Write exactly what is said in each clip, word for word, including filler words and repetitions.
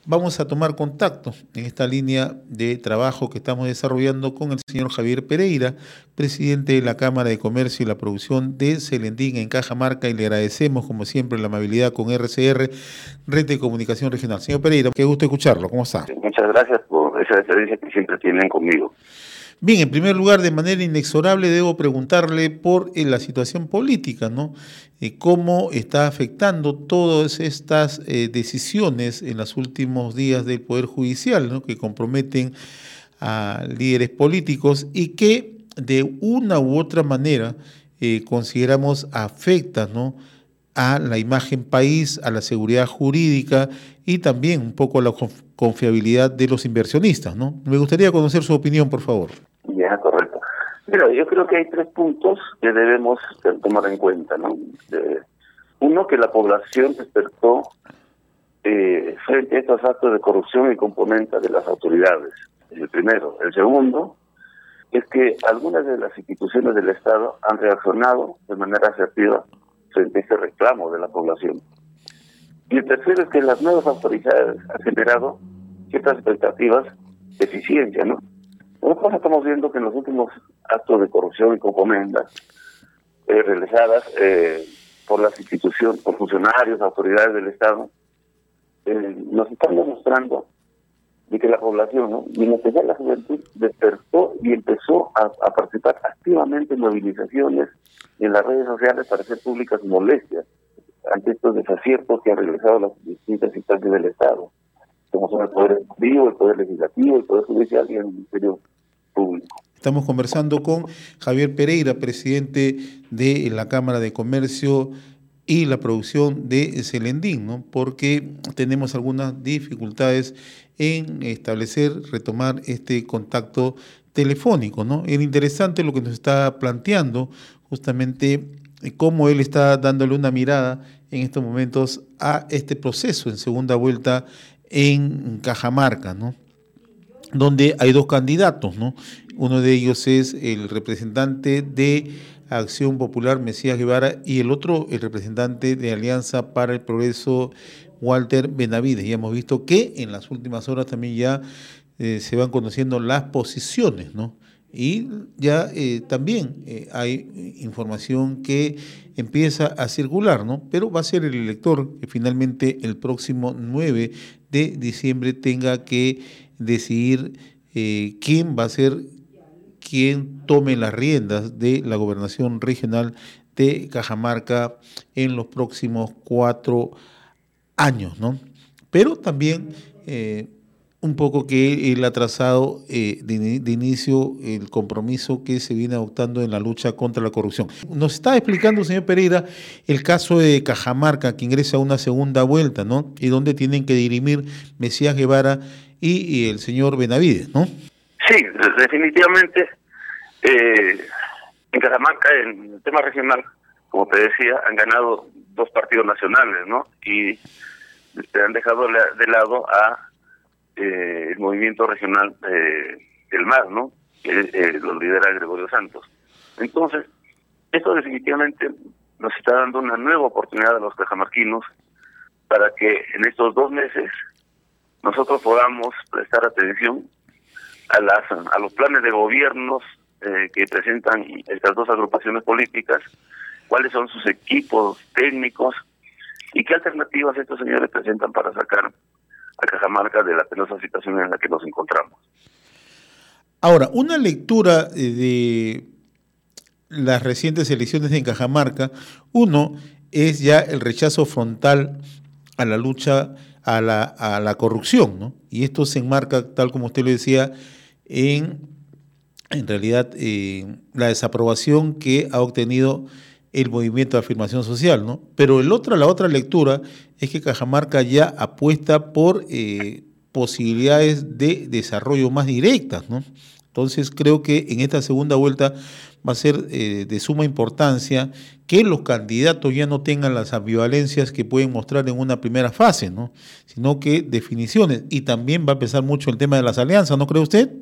vamos a tomar contacto en esta línea de trabajo que estamos desarrollando con el señor Javier Pereira, presidente de la Cámara de Comercio y la Producción de Celendín en Cajamarca, y le agradecemos, como siempre, la amabilidad con R C R, Red de Comunicación Regional. Señor Pereira, qué gusto escucharlo. ¿Cómo está? Muchas gracias por esa deferencia que siempre tienen conmigo. Bien, en primer lugar, de manera inexorable debo preguntarle por eh, la situación política, ¿no? Eh, cómo está afectando todas estas eh, decisiones en los últimos días del Poder Judicial, ¿no? Que comprometen a líderes políticos y que de una u otra manera eh, consideramos afectan, ¿no?, a la imagen país, a la seguridad jurídica y también un poco a la confiabilidad de los inversionistas, ¿no? Me gustaría conocer su opinión, por favor. Ya, correcto. Mira, yo creo que hay tres puntos que debemos tomar en cuenta, ¿no? Eh, uno, que la población despertó eh, frente a estos actos de corrupción y componente de las autoridades. Es el primero. El segundo es que algunas de las instituciones del Estado han reaccionado de manera asertiva frente a este reclamo de la población. Y el tercero es que las nuevas autoridades han generado ciertas expectativas de eficiencia, ¿no? Nosotros estamos viendo que en los últimos actos de corrupción y componendas eh, realizadas eh, por las instituciones, por funcionarios, autoridades del Estado, eh, nos están demostrando de que la población, ¿no?, y en especial la juventud, despertó y empezó a, a participar activamente en movilizaciones y en las redes sociales para hacer públicas molestias ante estos desaciertos que han realizado las distintas instancias del Estado, como son el Poder Ejecutivo, el Poder Legislativo, el Poder Judicial y el Ministerio Público. Estamos conversando con Javier Pereira, presidente de la Cámara de Comercio y la Producción de Celendín, ¿no?, porque tenemos algunas dificultades en establecer, retomar este contacto telefónico, ¿no? Es interesante lo que nos está planteando, justamente cómo él está dándole una mirada en estos momentos a este proceso en segunda vuelta en Cajamarca, ¿no?, donde hay dos candidatos, ¿no? Uno de ellos es el representante de Acción Popular, Mesías Guevara, y el otro, el representante de Alianza para el Progreso, Walter Benavides. Y hemos visto que en las últimas horas también ya eh, se van conociendo las posiciones, ¿no? Y ya eh, también eh, hay información que empieza a circular, ¿no? Pero va a ser el elector que finalmente el próximo nueve de diciembre tenga que decidir eh, quién va a ser quien tome las riendas de la gobernación regional de Cajamarca en los próximos cuatro años, ¿no? Pero también eh, un poco que él ha trazado eh, de, de inicio el compromiso que se viene adoptando en la lucha contra la corrupción. Nos está explicando, señor Pereira, el caso de Cajamarca, que ingresa a una segunda vuelta, ¿no?, y donde tienen que dirimir Mesías Guevara y, y el señor Benavides, ¿no? Sí, definitivamente. Eh, en Cajamarca, en el tema regional, como te decía, han ganado dos partidos nacionales, ¿no? Y este, han dejado de lado a eh, el movimiento regional eh, del M A S, ¿no?, que eh, lo lidera Gregorio Santos. Entonces, esto definitivamente nos está dando una nueva oportunidad a los cajamarquinos para que en estos dos meses nosotros podamos prestar atención a las a los planes de gobiernos eh, que presentan estas dos agrupaciones políticas, cuáles son sus equipos técnicos y qué alternativas estos señores presentan para sacar a Cajamarca de la penosa situación en la que nos encontramos. Ahora, una lectura de las recientes elecciones en Cajamarca, uno es ya el rechazo frontal a la lucha a la, a la corrupción, ¿no? Y esto se enmarca, tal como usted lo decía, en, en realidad eh, la desaprobación que ha obtenido el movimiento de afirmación social, ¿no? Pero el otro, la otra lectura es que Cajamarca ya apuesta por eh, posibilidades de desarrollo más directas, ¿no? Entonces creo que en esta segunda vuelta va a ser eh, de suma importancia que los candidatos ya no tengan las ambivalencias que pueden mostrar en una primera fase, ¿no?, sino que definiciones. Y también va a pesar mucho el tema de las alianzas, ¿no cree usted?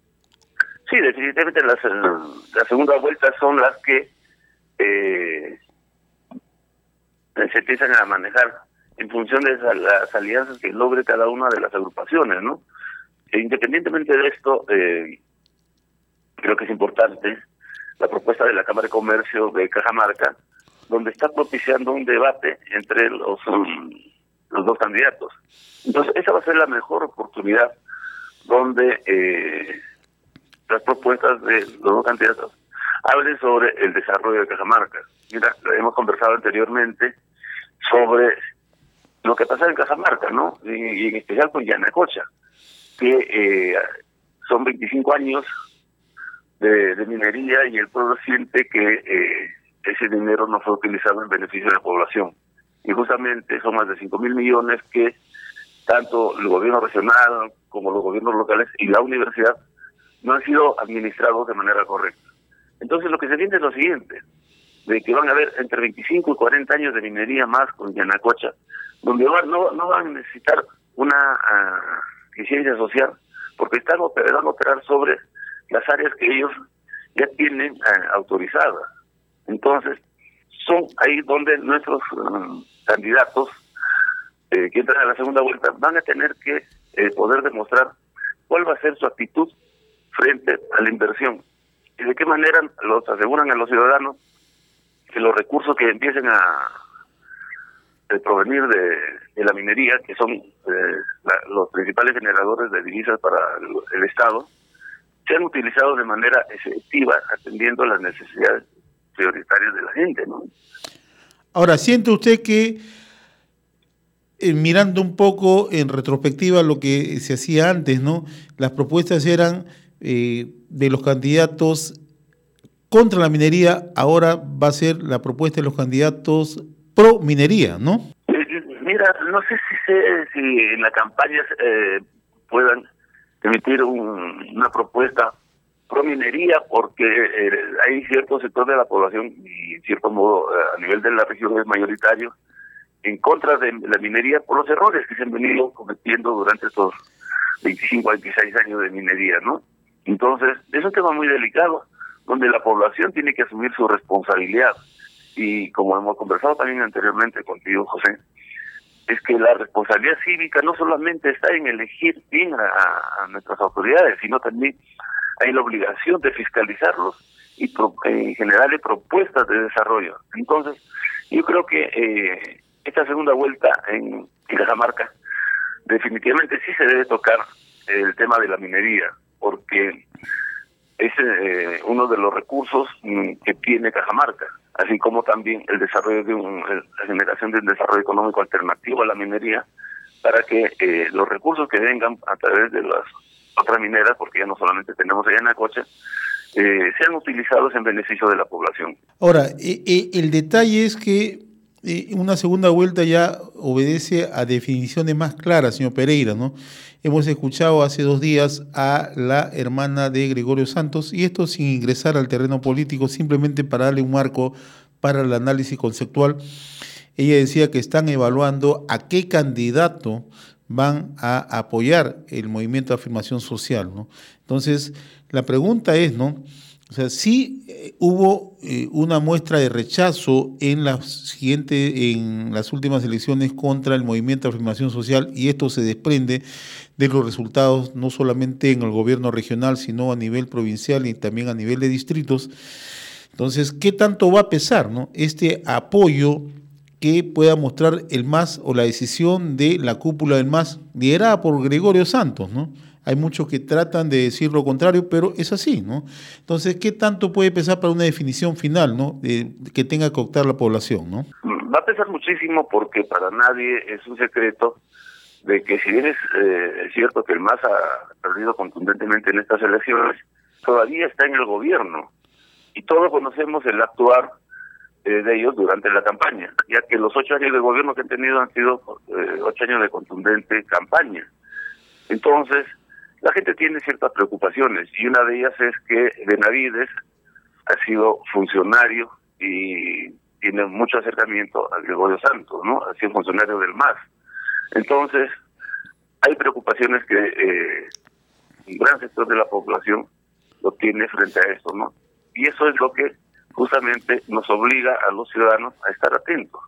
Sí, definitivamente las, las segundas vueltas son las que eh, se empiezan a manejar en función de esa, las alianzas que logre cada una de las agrupaciones, ¿no? E independientemente de esto, eh, creo que es importante la propuesta de la Cámara de Comercio de Cajamarca, donde está propiciando un debate entre los, um, los dos candidatos. Entonces, esa va a ser la mejor oportunidad donde eh, las propuestas de los dos candidatos hablen sobre el desarrollo de Cajamarca. Mira, hemos conversado anteriormente sobre lo que pasa en Cajamarca, ¿no? Y, y en especial con Yanacocha, que eh, son veinticinco años de, de minería y el pueblo siente que eh, ese dinero no fue utilizado en beneficio de la población. Y justamente son más de cinco mil millones que tanto el gobierno regional como los gobiernos locales y la universidad no han sido administrados de manera correcta. Entonces lo que se viene es lo siguiente, de que van a haber entre veinticinco y cuarenta años de minería más con Yanacocha, donde no, no van a necesitar una uh, licencia social, porque están operando van a operar sobre las áreas que ellos ya tienen uh, autorizadas. Entonces, son ahí donde nuestros uh, candidatos eh, que entran a la segunda vuelta van a tener que eh, poder demostrar cuál va a ser su actitud frente a la inversión y de qué manera los aseguran a los ciudadanos que los recursos que empiecen a de provenir de, de la minería, que son eh, la, los principales generadores de divisas para el, el Estado, sean utilizados de manera efectiva, atendiendo las necesidades prioritarias de la gente, ¿no? Ahora, ¿siente usted que, eh, mirando un poco en retrospectiva lo que se hacía antes, ¿no? Las propuestas eran eh, de los candidatos contra la minería, ahora va a ser la propuesta de los candidatos pro minería, ¿no? Mira, no sé si sé, si en la campaña eh, puedan emitir un, una propuesta pro minería, porque eh, hay cierto sector de la población y en cierto modo eh, a nivel de la región es mayoritario en contra de la minería por los errores que se han venido cometiendo durante estos veinticinco a veintiséis años de minería, ¿no? Entonces, es un tema muy delicado, donde la población tiene que asumir su responsabilidad. Y como hemos conversado también anteriormente contigo, José, es que la responsabilidad cívica no solamente está en elegir bien a, a nuestras autoridades, sino también hay la obligación de fiscalizarlos y pro, eh, generarle propuestas de desarrollo. Entonces, yo creo que eh, esta segunda vuelta en, en Cajamarca definitivamente sí se debe tocar el tema de la minería, porque es eh, uno de los recursos mm, que tiene Cajamarca, así como también el desarrollo de un, la generación de un desarrollo económico alternativo a la minería, para que eh, los recursos que vengan a través de las otras mineras, porque ya no solamente tenemos allá en Yanacocha, eh, sean utilizados en beneficio de la población. Ahora, eh, eh, el detalle es que eh, una segunda vuelta ya obedece a definiciones más claras, señor Pereira, ¿no? Hemos escuchado hace dos días a la hermana de Gregorio Santos, y esto sin ingresar al terreno político, simplemente para darle un marco para el análisis conceptual. Ella decía que están evaluando a qué candidato van a apoyar el movimiento de afirmación social, ¿no? Entonces, la pregunta es, ¿no? O sea, sí eh, hubo eh, una muestra de rechazo en las siguiente, en las últimas elecciones contra el movimiento de afirmación social, y esto se desprende de los resultados no solamente en el gobierno regional, sino a nivel provincial y también a nivel de distritos. Entonces, ¿qué tanto va a pesar, ¿no?, este apoyo que pueda mostrar el M A S o la decisión de la cúpula del M A S, liderada por Gregorio Santos, ¿no? Hay muchos que tratan de decir lo contrario, pero es así, ¿no? Entonces, ¿qué tanto puede pesar para una definición final, ¿no?, de, que tenga que optar la población, ¿no? Va a pesar muchísimo, porque para nadie es un secreto de que, si bien es, eh, es cierto que el M A S ha perdido contundentemente en estas elecciones, todavía está en el gobierno. Y todos conocemos el actuar eh, de ellos durante la campaña, ya que los ocho años de gobierno que han tenido han sido eh, ocho años de contundente campaña. Entonces, la gente tiene ciertas preocupaciones, y una de ellas es que Benavides ha sido funcionario y tiene mucho acercamiento a Gregorio Santos, ¿no? Ha sido funcionario del M A S. Entonces, hay preocupaciones que eh, un gran sector de la población lo tiene frente a esto, ¿no? Y eso es lo que justamente nos obliga a los ciudadanos a estar atentos.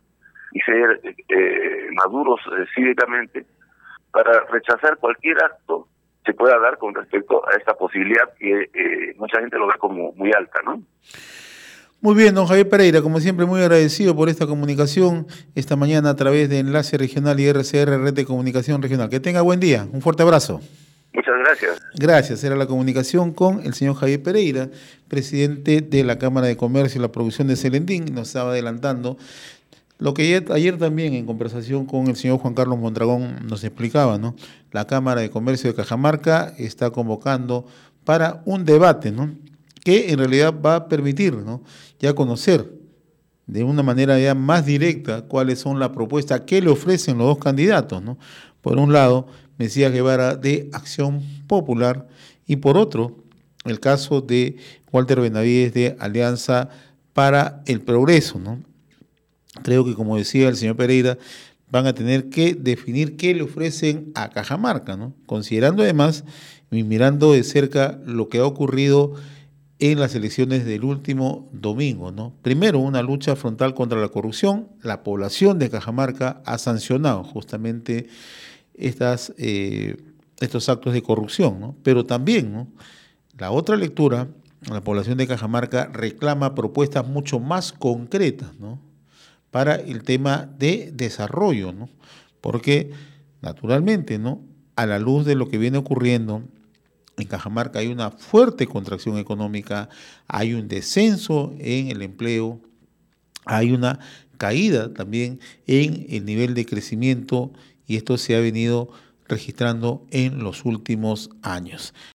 y ser eh, maduros eh, cívicamente para rechazar cualquier acto que pueda dar con respecto a esta posibilidad que eh, mucha gente lo ve como muy alta, ¿no? Muy bien, don Javier Pereira, como siempre muy agradecido por esta comunicación esta mañana a través de Enlace Regional y R C R, Red de Comunicación Regional. Que tenga buen día, un fuerte abrazo. Muchas gracias. Gracias, era la comunicación con el señor Javier Pereira, presidente de la Cámara de Comercio y la Producción de Celendín. Nos estaba adelantando lo que ayer, ayer también en conversación con el señor Juan Carlos Mondragón nos explicaba, ¿no? La Cámara de Comercio de Cajamarca está convocando para un debate, ¿no?, que en realidad va a permitir, ¿no?, ya conocer de una manera ya más directa cuáles son las propuestas que le ofrecen los dos candidatos, ¿no? Por un lado, Mesías Guevara de Acción Popular y por otro, el caso de Walter Benavides de Alianza para el Progreso, ¿no? Creo que, como decía el señor Pereira, van a tener que definir qué le ofrecen a Cajamarca, ¿no?, considerando además y mirando de cerca lo que ha ocurrido en las elecciones del último domingo, ¿no? Primero, una lucha frontal contra la corrupción. La población de Cajamarca ha sancionado justamente estas, eh, estos actos de corrupción, ¿no? Pero también, ¿no?, la otra lectura, la población de Cajamarca reclama propuestas mucho más concretas, ¿no?, para el tema de desarrollo, ¿no? Porque, naturalmente, ¿no?, a la luz de lo que viene ocurriendo en Cajamarca hay una fuerte contracción económica, hay un descenso en el empleo, hay una caída también en el nivel de crecimiento y esto se ha venido registrando en los últimos años.